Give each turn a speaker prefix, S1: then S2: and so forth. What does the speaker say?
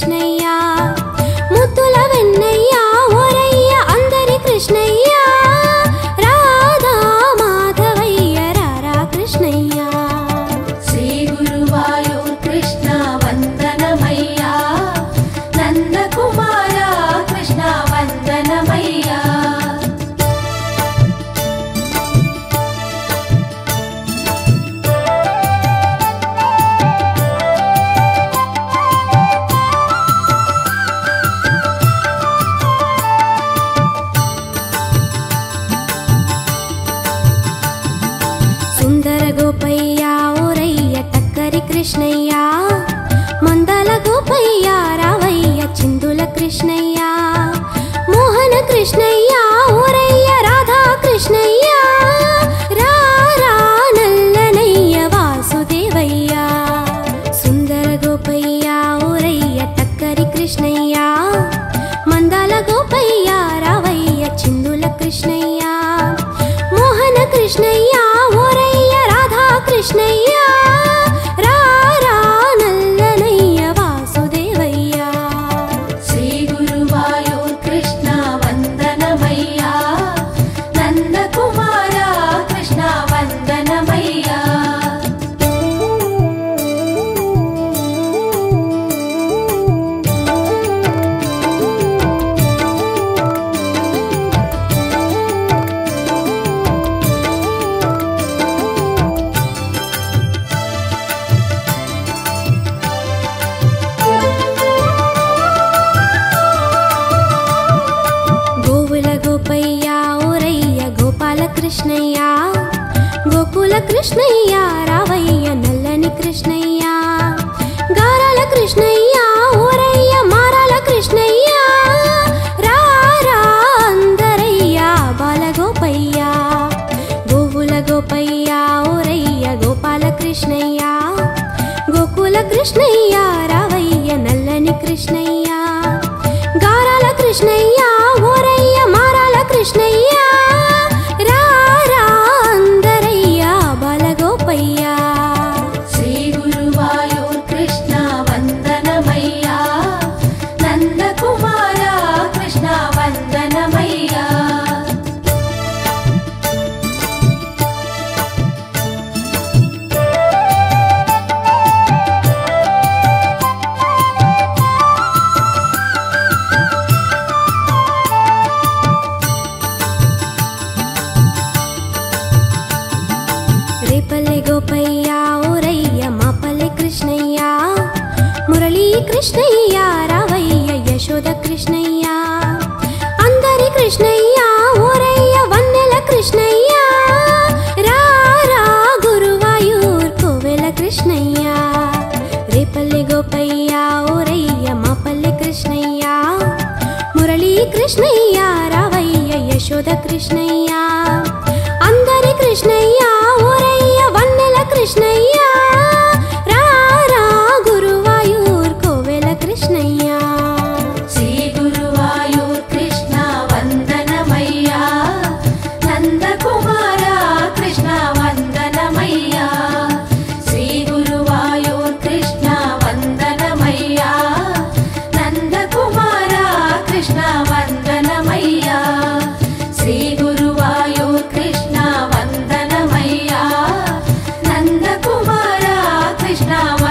S1: కృష్ణయ్య ముద్దుల వెన్నయ్య ఓరయ్య అందరి కృష్ణయ్య రాధా మాధవయ్య రారా కృష్ణయ్య
S2: శ్రీ గురువాయూర్ కృష్ణ వందనమయ్యా నందకుమార కృష్ణ వందనమయ్యా
S1: సుందర గోపయ్య ఓరయ్య టక్కరి కృష్ణయ్య మందల గోపయ్య రావయ్య చిందుల కృష్ణయ్య మోహన కృష్ణయ్య ఓరయ్య రాధా కృష్ణయ్య రారా నల్లనయ్య వాసుదేవయ్య సుందర గోపయ్య ఓరయ్య టక్కరి కృష్ణయ్య మందల గోపయ్య రావయ్య చిందుల కృష్ణయ్య మోహన కృష్ణయ్య ఓరయ్య రాధా కృష్ణయ్య రారా నల్లనయ్య వాసుదేవయ్య
S2: శ్రీ గురువాయూర్ కృష్ణ వందనమయ్యా నందకుమార కృష్ణ వందనమయ్యా
S1: గోవుల గోపయ్య ఓరయ్య గోపాల కృష్ణయ్య గోకుల కృష్ణయ్య రావయ్య నల్లని కృష్ణయ్య గారాల కృష్ణయ్య ఓరయ్య మారాల కృష్ణయ్య రారా అందరయ్య బాల గోపయ్య గోవుల గోపయ్య ఓరయ్య గోపాల కృష్ణయ్య గోకుల కృష్ణయ్య రావయ్య నల్లని కృష్ణయ్య గారాల కృష్ణయ్య ఓరయ్య మారాల కృష్ణయ్య రారా అందరయ్య బాల గోపయ్య
S2: శ్రీ గురువాయూర్ కృష్ణ వందనమయ్యా నందకుమార కృష్ణ వందనమయ్యా
S1: రేపల్లె గోపయ్య ఓరయ్య మాపల్లె కృష్ణయ్య మురళీ కృష్ణయ్య రావయ్య యశోద కృష్ణయ్య అందరి కృష్ణయ్య ఓరయ్య వన్నెల కృష్ణయ్య రారా గురువాయూర్ కోవెల కృష్ణయ్య రేపల్లె గోపయ్య ఓరయ్య మాపల్లె కృష్ణయ్య మురళీ కృష్ణయ్య రావయ్య యశోద కృష్ణయ్య అందరి కృష్ణయ్య ఓరయ్య వన్నెల కృష్ణయ్య రారా గురువాయూర్ కోవెల కృష్ణయ్య
S2: శ్రీ గురువాయూర్ కృష్ణ వందనమయ్యా నందకుమార కృష్ణ వందనమయ్యా శ్రీ గురువాయూర్ కృష్ణ వందనమయ్యా నందకుమార కృష్ణ వందనమయ్యా శ్రీ గురువాయూర్ కృష్ణ వందనమయ్యా నందకుమార కృష్ణ